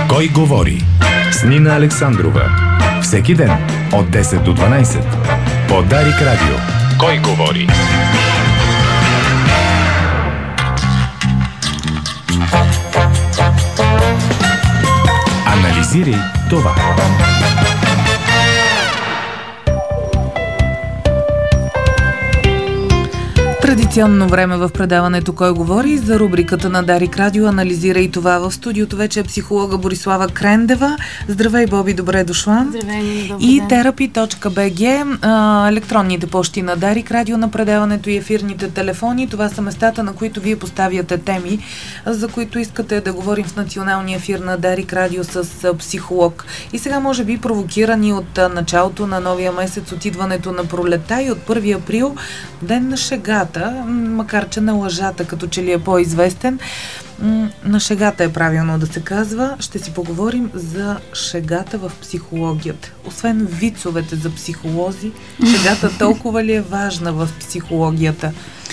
Кой говори? С Нина Александрова. Всеки ден от 10 до 12. По Дарик Радио. Кой говори? Анализирай това. Традиционно време в предаването «Кой говори» за рубриката на Дарик Радио анализира и това. В студиото вече е психолога Борислава Крендева. Здравей, Боби, добре дошла. Здравей, добре. И therapy.bg, електронните пощи на Дарик Радио на предаването и ефирните телефони. Това са местата, на които вие поставяте теми, за които искате да говорим в националния ефир на Дарик Радио с психолог. И сега, може би, провокирани от началото на новия месец, от идването на пролета и от 1 април, ден на шегата, макар че на лъжата, като че ли е по-известен. На шегата е правилно да се казва. Ще си поговорим за шегата в психологията. Освен вицовете за психолози, шегата толкова ли е важна в психологията?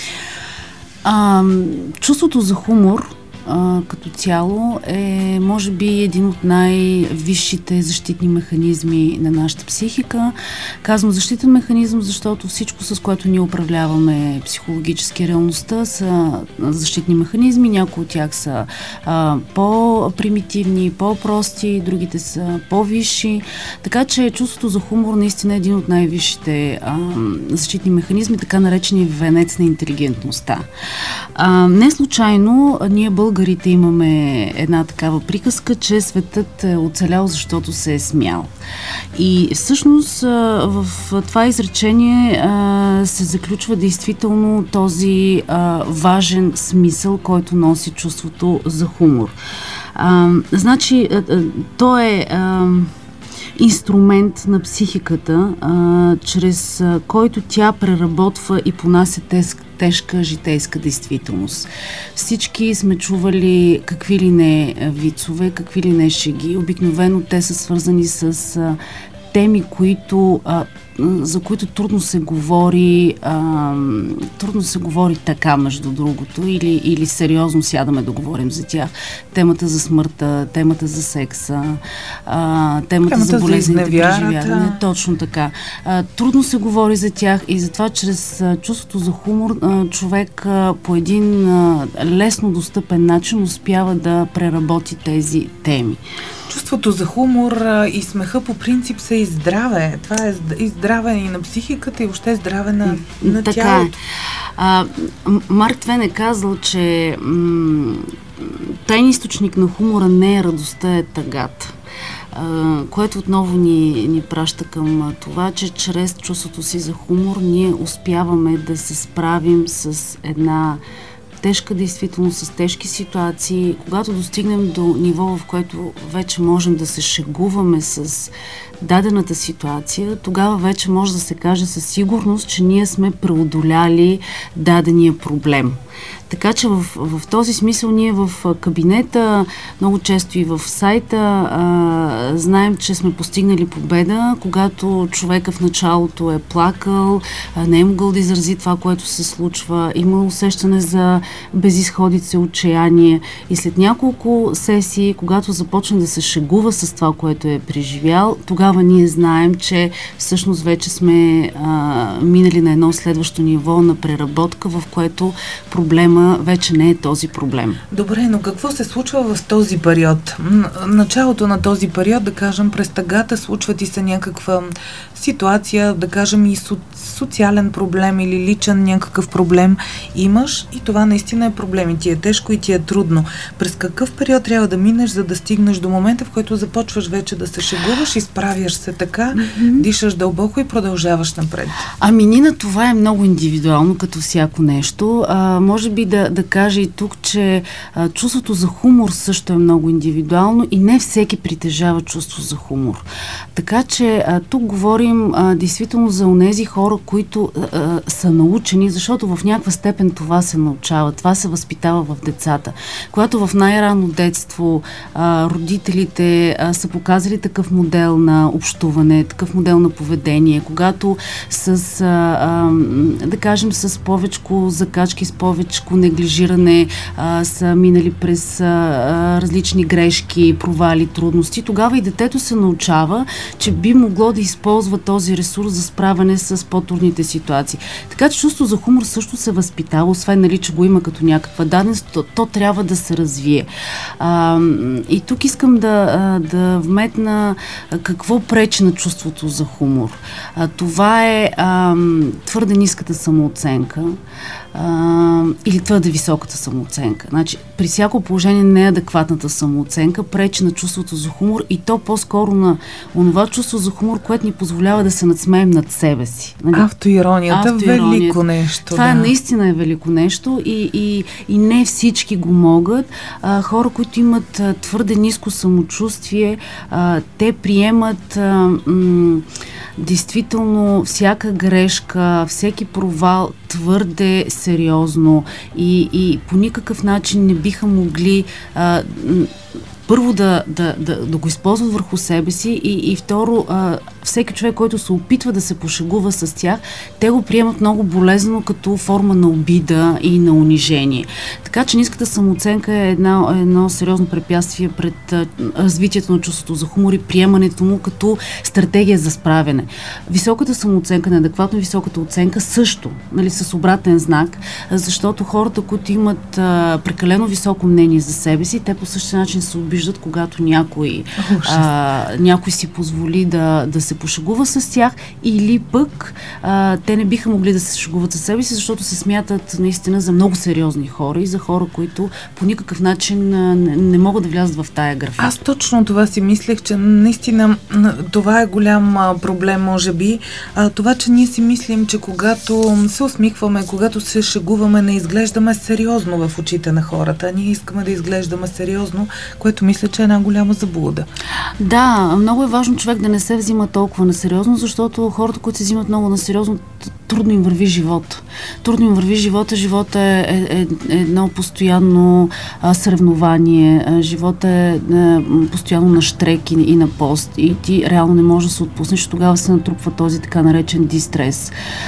Чувството за хумор като цяло е, може би, един от най-висшите защитни механизми на нашата психика. Казвам защитен механизъм, защото всичко, с което ние управляваме психологически реалността, са защитни механизми. Някои от тях са по-примитивни, по-прости, другите са по-висши. Така че чувството за хумор наистина е един от най-висшите защитни механизми, така наречени венец на интелигентността. Не случайно ние българите имаме една такава приказка, че светът е оцелял, защото се е смял. И всъщност в това изречение се заключва действително този важен смисъл, който носи чувството за хумор. Значи, то е инструмент на психиката, чрез който тя преработва и понася тежка житейска действителност. Всички сме чували какви ли не вицове, какви ли не шеги. Обикновено те са свързани с теми, за които трудно се говори така, между другото, или сериозно сядаме да говорим за тях. Темата за смъртта, темата за секса, темата за болезните преживяване. Точно така. Трудно се говори за тях и затова чрез чувството за хумор човек по един лесно достъпен начин успява да преработи тези теми. Чувството за хумор и смеха по принцип са и здраве. Това е и здраве и на психиката, и въобще здраве на тялото. Марк Твен е казал, че тайни източник на хумора не е радостта, е тъгата. Което отново ни праща към това, че чрез чувството си за хумор ние успяваме да се справим с една тежка действителност, с тежки ситуации. Когато достигнем до ниво, в което вече можем да се шегуваме с дадената ситуация, тогава вече може да се каже със сигурност, че ние сме преодоляли дадения проблем. Така че в този смисъл ние в кабинета, много често и в сайта, знаем, че сме постигнали победа, когато човека в началото е плакал, не е могъл да изрази това, което се случва, има усещане за безизходица, отчаяние. И след няколко сесии, когато започне да се шегува с това, което е преживял, тогава ние знаем, че всъщност вече сме минали на едно следващо ниво на преработка, в което проблема вече не е този проблем. Добре, но какво се случва в този период? Началото на този период, да кажем, през тъгата случва ти се някаква ситуация, да кажем и социален проблем или личен някакъв проблем имаш и това наистина е проблем и ти е тежко и ти е трудно. През какъв период трябва да минеш, за да стигнеш до момента, в който започваш вече да се шегуваш, изправяш се така, дишаш дълбоко и продължаваш напред? Нина, това е много индивидуално, като всяко нещо. Може би да кажа и тук, че чувството за хумор също е много индивидуално и не всеки притежава чувство за хумор. Така че тук говорим действително за онези хора, които са научени, защото в някаква степен това се научава, това се възпитава в децата. Когато в най-ранно детство родителите са показали такъв модел на на общуване, такъв модел на поведение, когато да кажем, с повечко закачки, с повечко неглижиране са минали през различни грешки, провали, трудности, тогава и детето се научава, че би могло да използва този ресурс за справяне с по-трудните ситуации. Така че чувство за хумор също се възпитава, освен нали, че го има като някаква даденост, то трябва да се развие. И тук искам да вметна какво пречи на чувството за хумор. Това е твърде ниската самооценка или твърде високата самооценка. Значи, при всяко положение неадекватната самооценка пречи на чувството за хумор и то по-скоро на онова чувство за хумор, което ни позволява да се надсмеем над себе си. Нали? Автоиронията велико нещо. Това наистина е велико нещо и не всички го могат. Хора, които имат твърде ниско самочувствие, те приемат действително всяка грешка, всеки провал твърде сериозно и по никакъв начин не биха могли първо да го използват върху себе си и второ, всеки човек, който се опитва да се пошегува с тях, те го приемат много болезнено като форма на обида и на унижение. Така че ниската самооценка е едно сериозно препятствие пред развитието на чувството за хумор и приемането му като стратегия за справяне. Високата самооценка, неадекватно високата оценка също, нали, с обратен знак, защото хората, които имат прекалено високо мнение за себе си, те по същия начин се обиждат, когато някой си позволи да се пошегува с тях или пък те не биха могли да се шегуват със себе си, защото се смятат наистина за много сериозни хора и за хора, които по никакъв начин не могат да влязат в тая графа. Аз точно това си мислех, че наистина това е голям проблем, може би. Това, че ние си мислим, че когато се усмихваме, когато се шегуваме, не изглеждаме сериозно в очите на хората. Ние искаме да изглеждаме сериозно, което мисля, че е една голяма заблуда. Да, много е важно човек да не се взима толкова на сериозно, защото хората, които се взимат много на сериозно, трудно им върви живот. Трудно им върви живота. Живота е едно постоянно съревнование. Живота е постоянно на штрек и на пост. И ти реално не можеш да се отпуснеш. Тогава се натрупва този така наречен дистрес.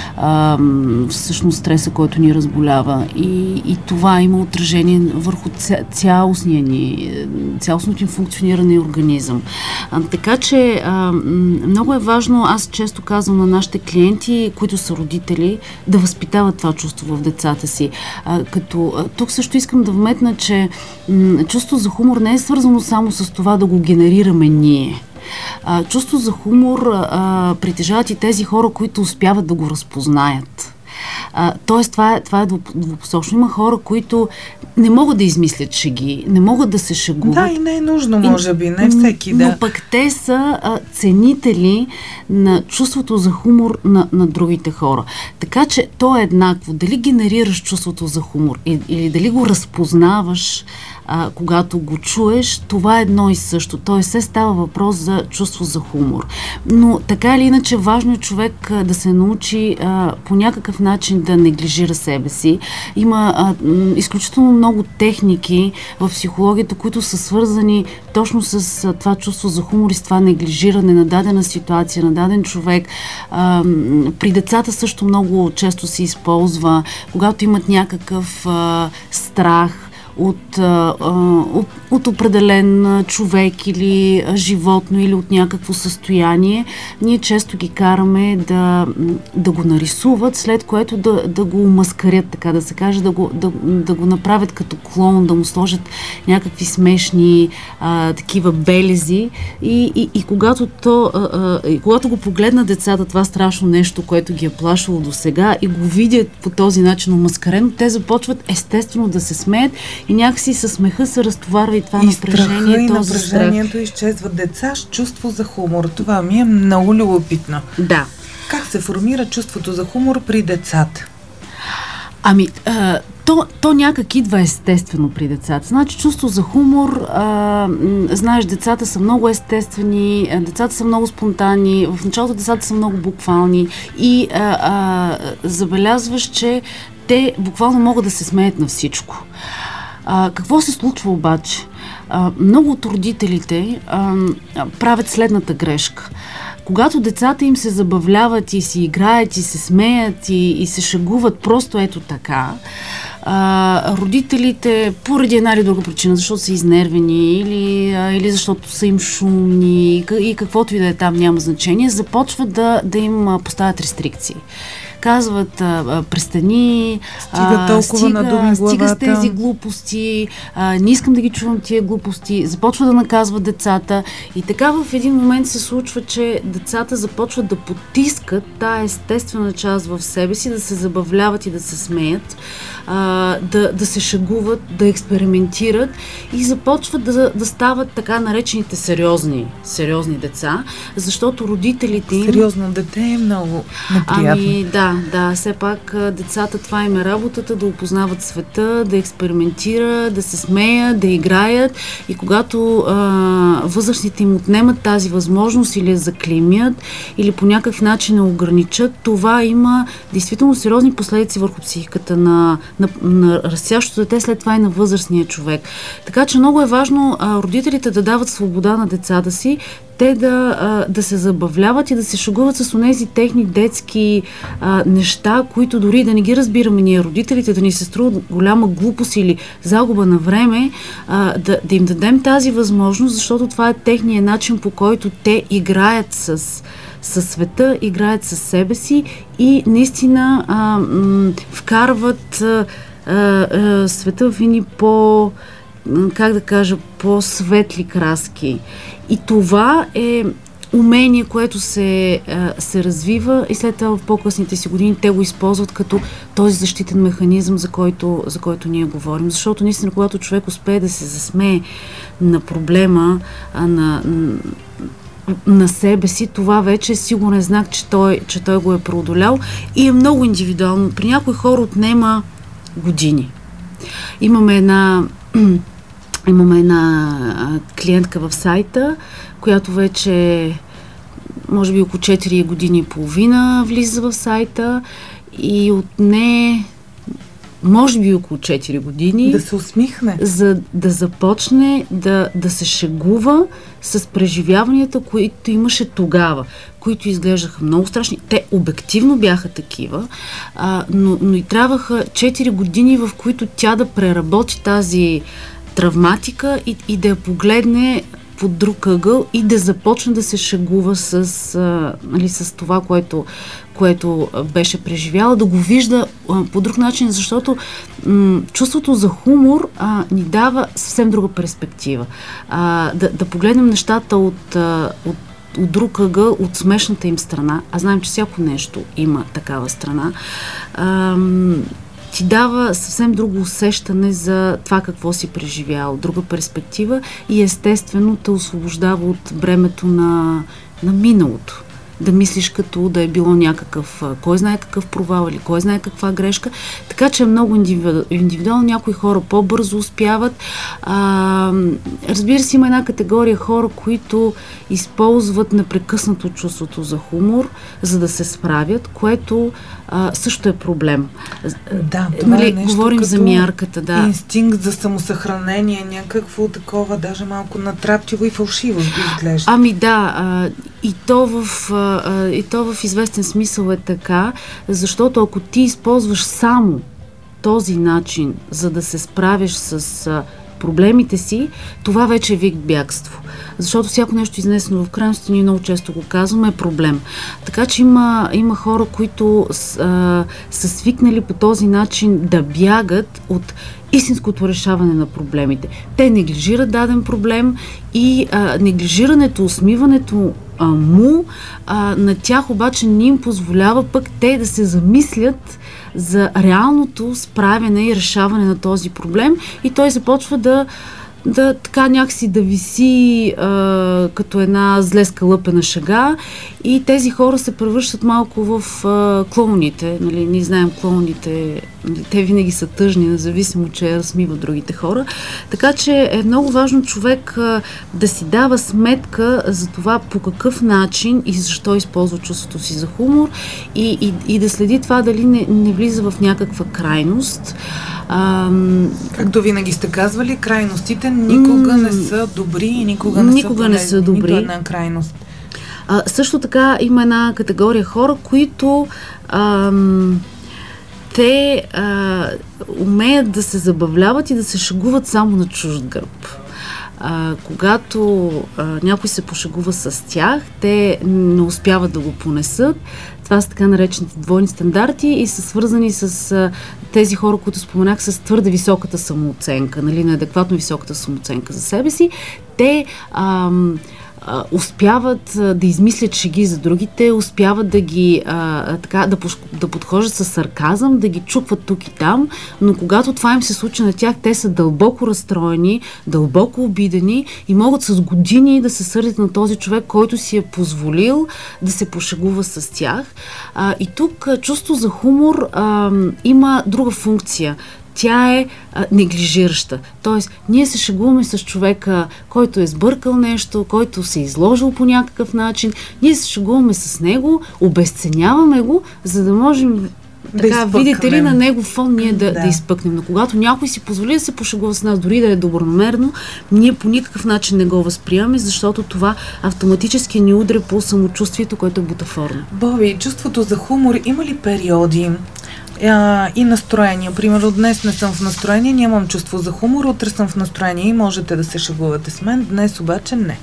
Всъщност стреса, който ни разболява. И това има отражение върху цялостното им функциониране и организъм. Така че много е важно, аз често казвам на нашите клиенти, които са родители, да възпитават това чувство в децата си. Тук също искам да вметна, че чувство за хумор не е свързано само с това да го генерираме ние. Чувство за хумор притежават и тези хора, които успяват да го разпознаят. Тоест, това е двупосочно. Има хора, които не могат да измислят шеги, не могат да се шегуват. Да, и не е нужно, може би, не всеки, да. Но пък те са ценители на чувството за хумор на другите хора. Така че то е еднакво. Дали генерираш чувството за хумор или дали го разпознаваш, когато го чуеш, това е едно и също. Тоест, се става въпрос за чувство за хумор. Но така или иначе, важно е човек да се научи по някакъв начин да неглижира себе си. Има изключително много техники в психологията, които са свързани точно с това чувство за хумор и с това неглижиране на дадена ситуация, на даден човек. При децата също много често се използва, когато имат някакъв страх от определен човек или животно или от някакво състояние, ние често ги караме да го нарисуват, след което да го омаскарят, така да се каже, да го направят като клоун, да му сложат някакви смешни такива белези и когато го погледнат децата това страшно нещо, което ги е плашило до сега и го видят по този начин омаскарено, те започват естествено да се смеят и някакси със смеха се разтоварва и това напрежение. И напрежението изчезват. Деца с чувство за хумор. Това ми е много любопитно. Да. Как се формира чувството за хумор при децата? То някак идва естествено при децата. Значи чувство за хумор, знаеш, децата са много естествени, децата са много спонтанни, в началото децата са много буквални и забелязваш, че те буквално могат да се смеят на всичко. Какво се случва обаче? Много от родителите правят следната грешка. Когато децата им се забавляват и си играят и се смеят и се шегуват просто ето така, родителите поради една или друга причина, защото са изнервени или защото са им шумни и каквото и да е там, няма значение, започват да им поставят рестрикции. Казват, престани, стига на думи главата. Стига с тези глупости, не искам да ги чувам тия глупости, започва да наказват децата и така в един момент се случва, че децата започват да потискат тая естествена част в себе си, да се забавляват и да се смеят, да се шегуват, да експериментират и започват да стават така наречените сериозни деца, защото родителите им... Сериозно дете е много неприятно. Да, все пак децата, това им е работата, да опознават света, да експериментират, да се смеят, да играят и когато възрастните им отнемат тази възможност или я заклеймят, или по някакъв начин я ограничат, това има действително сериозни последици върху психиката на растящото дете, след това и на възрастния човек. Така че много е важно родителите да дават свобода на децата си, те да се забавляват и да се шегуват с онези техни детски неща, които дори да не ги разбираме ние родителите, да ни се струват голяма глупост или загуба на време, да им дадем тази възможност, защото това е техният начин, по който те играят със света, играят със себе си и наистина вкарват света в едни по-светли краски. И това е умение, което се развива и след това в по-късните си години те го използват като този защитен механизъм, за който ние говорим. Защото наистина, когато човек успее да се засмее на проблема, на себе си, това вече е сигурен знак, че той го е преодолял и е много индивидуално. При някои хора отнема години. Имаме една клиентка в сайта, която вече може би около 4 години и половина влиза в сайта и отне може би около 4 години да се усмихне, за да започне да се шегува с преживяванията, които имаше тогава, които изглеждаха много страшни. Те обективно бяха такива, но и трябваха 4 години, в които тя да преработи тази травматика и да я погледне под друг ъгъл и да започне да се шегува с това, което беше преживяла, да го вижда по друг начин, защото чувството за хумор ни дава съвсем друга перспектива. Да погледнем нещата от друг ъгъл, от смешната им страна, а знаем, че всяко нещо има такава страна, ти дава съвсем друго усещане за това какво си преживял, друга перспектива и естествено те освобождава от бремето на миналото. Да мислиш като да е било някакъв, кой знае какъв провал или кой знае каква грешка. Така че е много индивидуално. Някои хора по-бързо успяват. Разбира се, има една категория хора, които използват непрекъснато чувството за хумор, за да се справят, което също е проблем. Да, това е нещо говорим като за мярката, да. Инстинкт за самосъхранение, някакво такова, даже малко натрапчиво и фалшиво изглежда. Ами да, и то в известен смисъл е така, защото ако ти използваш само този начин, за да се справиш с проблемите си, това вече е вид бягство. Защото всяко нещо изнесено в крайност, ние много често го казваме, е проблем. Така че има хора, които са свикнали по този начин да бягат от истинското решаване на проблемите. Те неглижират даден проблем и неглижирането, усмиването на тях обаче не им позволява пък те да се замислят за реалното справяне и решаване на този проблем и той започва да така някакси да виси като една зле скалъпена шега и тези хора се превръщат малко в клоуните. Нали? Ние знаем клоуните, те винаги са тъжни, независимо, че разсмиват другите хора. Така че е много важно човек да си дава сметка за това по какъв начин и защо използва чувството си за хумор и да следи това дали не влиза в някаква крайност. Както винаги сте казвали, крайностите никога не са добри и никога не са добри. Нито една крайност. Също така има една категория хора, които те умеят да се забавляват и да се шегуват само на чужд гърб. Когато някой се пошегува с тях, те не успяват да го понесат. Това са така наречените двойни стандарти и са свързани с тези хора, които споменах, с твърде високата самооценка, нали, неадекватно високата самооценка за себе си. Те успяват да измислят шеги за другите, успяват да ги да подхождат с сарказъм, да ги чукват тук и там, но когато това им се случи на тях, те са дълбоко разстроени, дълбоко обидени и могат с години да се сърдят на този човек, който си е позволил да се пошегува с тях. И тук чувство за хумор има друга функция. Тя е неглижираща. Тоест, ние се шегуваме с човека, който е сбъркал нещо, който се е изложил по някакъв начин. Ние се шегуваме с него, обезценяваме го, за да можем така, видите ли, на него фон ние да изпъкнем. Но когато някой си позволи да се пошегува с нас, дори да е добронамерено, ние по никакъв начин не го възприемаме, защото това автоматически ни удря по самочувствието, което е бутафорно. Боби, чувството за хумор има ли периоди? И настроение. Примерно, днес не съм в настроение, нямам чувство за хумор, утре съм в настроение и можете да се шегувате с мен, днес обаче не.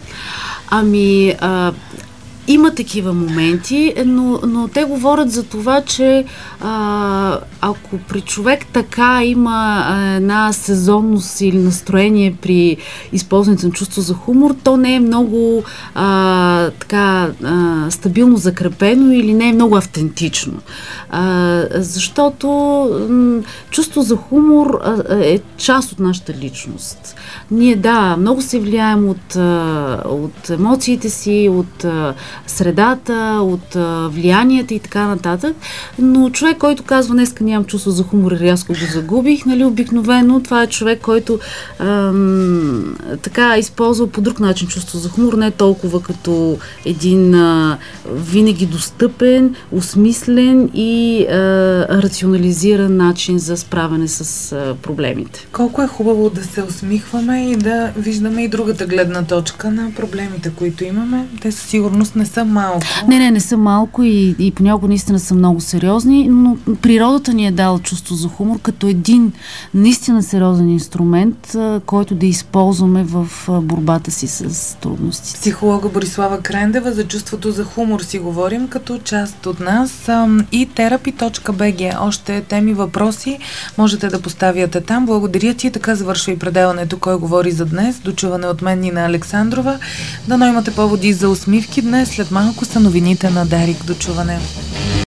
Има такива моменти, но те говорят за това, че ако при човек така има една сезонност или настроение при използването на чувство за хумор, то не е много стабилно закрепено или не е много автентично. Защото чувство за хумор е част от нашата личност. Ние, много се влияем от емоциите си, от средата, от влиянията и така нататък, но човек, който казва днеска нямам чувство за хумор и рязко го загубих, нали, обикновено това е човек, който така използва по друг начин чувство за хумор, не толкова като един винаги достъпен, осмислен и рационализиран начин за справяне с проблемите. Колко е хубаво да се усмихваме и да виждаме и другата гледна точка на проблемите, които имаме. Те със сигурност не са малко. Не са малко и понякога наистина са много сериозни, но природата ни е дала чувство за хумор като един наистина сериозен инструмент, който да използваме в борбата си с трудности. Психолога Борислава Крендева за чувството за хумор си говорим като част от нас и therapy.bg. Още теми, въпроси можете да поставяте там. Благодаря ти. Така завършва и предаването Кой говори за днес. Дочуване от мен Нина Александрова. Дано имате поводи за усмивки днес. След малко са новините на Дарик. Дочуване.